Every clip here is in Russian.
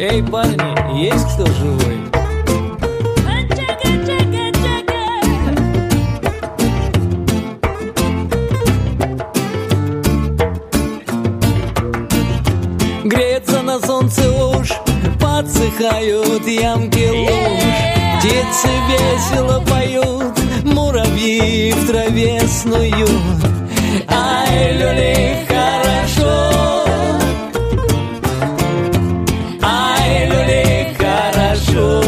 Эй, парни, есть кто живой? Греется на солнце уж, подсыхают ямки луж. Птицы весело поют, муравьи в траве снуют. Ай, люли, хорошо. Ай, люли, хорошо.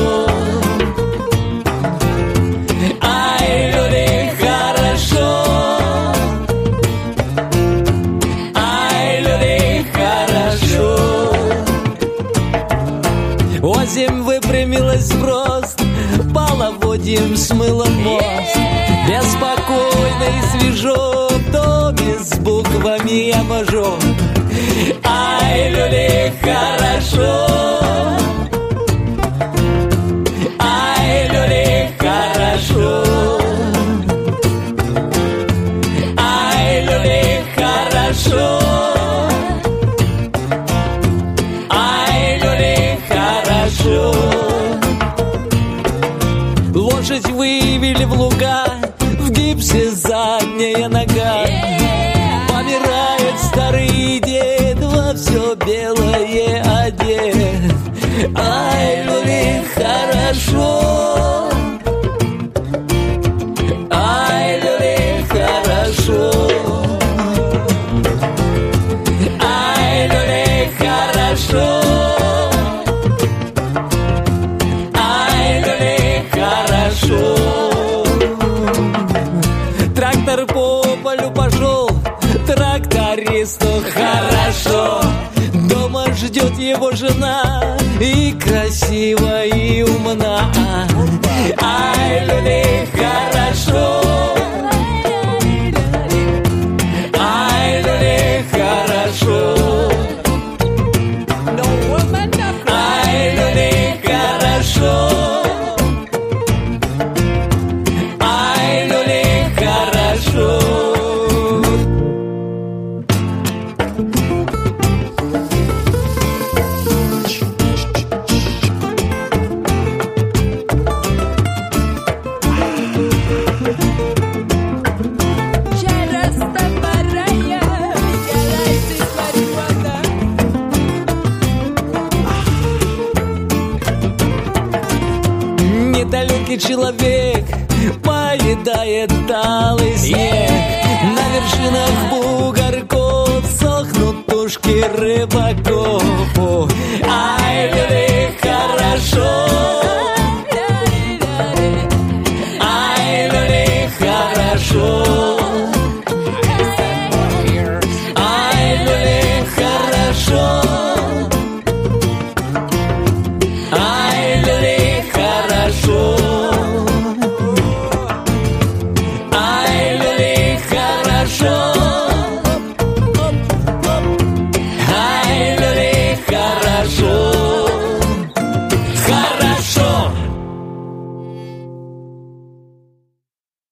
Ай, люли, хорошо. Ай, люли, хорошо. Осень выпрямилась в рост, половодьем смыло мост. Беспокойно и свежо в доме с буквами обожжен. Ай, люли, хорошо. Ай, люли, хорошо. Ай, люли, хорошо. Ай, люли, хорошо. Лошадь вывели в луга, в гипсе задняя нога. Помирает старый дед, во все белое одет. Ай, люли, хорошо. Ай, люли, хорошо. Ай, люли, хорошо. Трактор по полю пошел, трактористу хорошо. Дома ждет его жена, и красива, и умна. Ай, люли, хорошо. Ай, люли, хорошо. Ай, люли, хорошо. Недалекий человек поедает талый снег. На вершинах бугорков сохнут тушки рыбаков.